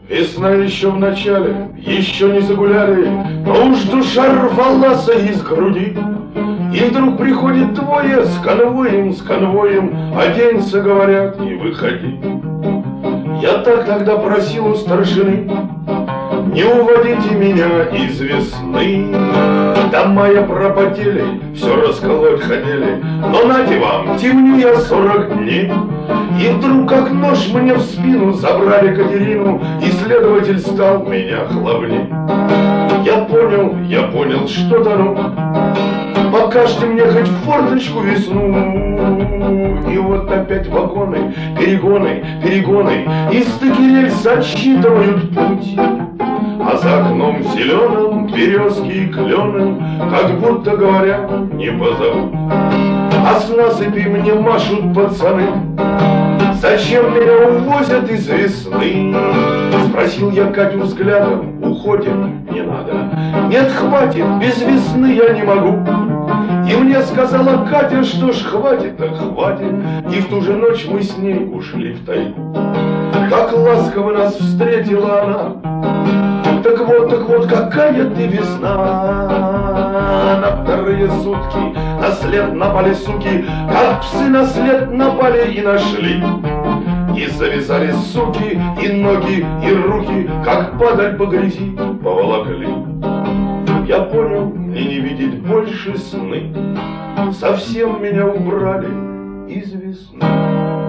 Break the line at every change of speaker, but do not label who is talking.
Весна еще в начале, еще не загуляли, но уж душа рвалась из груди. И вдруг приходит двое с конвоем, оденься, говорят, и выходи. Я так тогда просил у старшины, не уводите меня из весны. Дома я пропотели, все расколоть хотели, но нате вам, темнее 40 дней. И вдруг, как нож мне в спину, забрали Катерину, и следователь стал меня хлопней. Я понял, что тону. Покажите мне хоть форточку весну. И вот опять вагоны, перегоны, и стыки рельс отсчитывают путь. А за окном зеленым березки и клены, как будто говорят, не позовут. А с насыпи мне машут пацаны. Зачем меня увозят из весны? Спросил я Катю взглядом, уходим, не надо. Нет, хватит, без весны я не могу. И мне сказала Катя, что ж хватит, так хватит. И в ту же ночь мы с ней ушли в тайгу. Как ласково нас встретила она. Так вот, какая ты весна. На вторые сутки на след напали суки, как псы на след напали и нашли. И завязали суки, и ноги, и руки, как падаль по грязи поволокли. Я понял, мне не видеть больше сны, совсем меня убрали из весны.